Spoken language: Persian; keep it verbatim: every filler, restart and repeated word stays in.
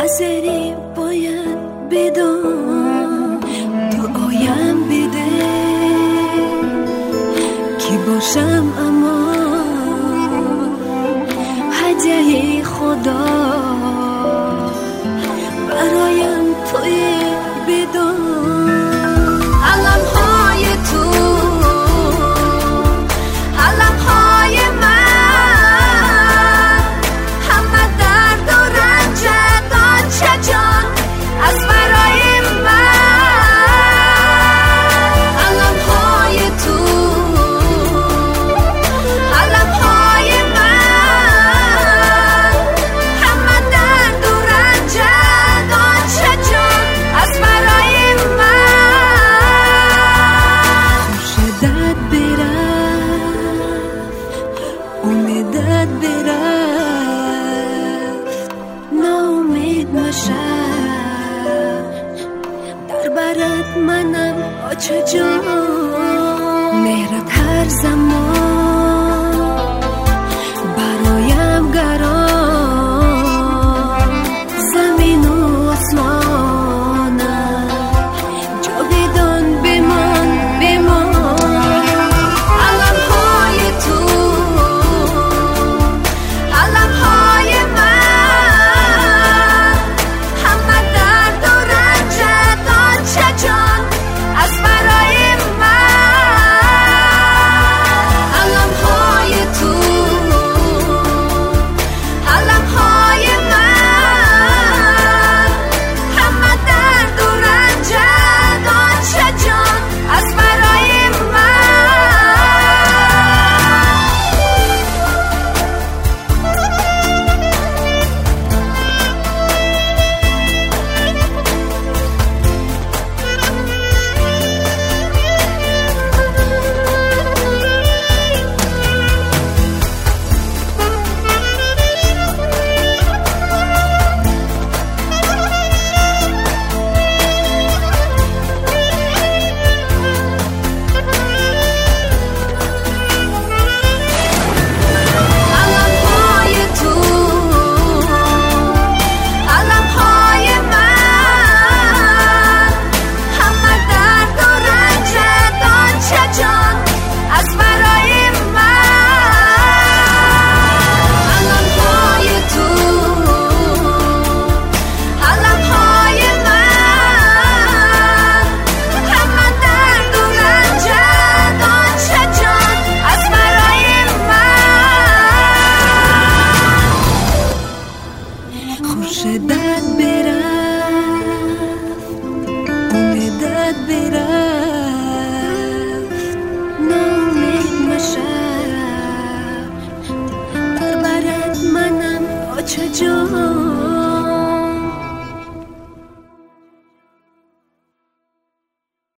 حذری باید بدم دعایم بده کی باشم اما هدیه خدا برایم توی بدم علمهای تو علمهای من همه درد و رنج دانچه جان از برای من علمهای تو علمهای من همه درد و رنج دانچه جان از برای من خوشدت برفت امیدت برفت ناامید مشم در برات منم آچه جان مهرت هر زمان برایم گران زمین و آسمانم جاودان بمان بمان علمهای تو علمهای من همه درد و رنج دانچه جان از برای من علمهای تو علمهای من همه درد و رنج دانچه جان از برای خوشدت برفت امیدت برفت ناامید مشم در برات منم آچه جان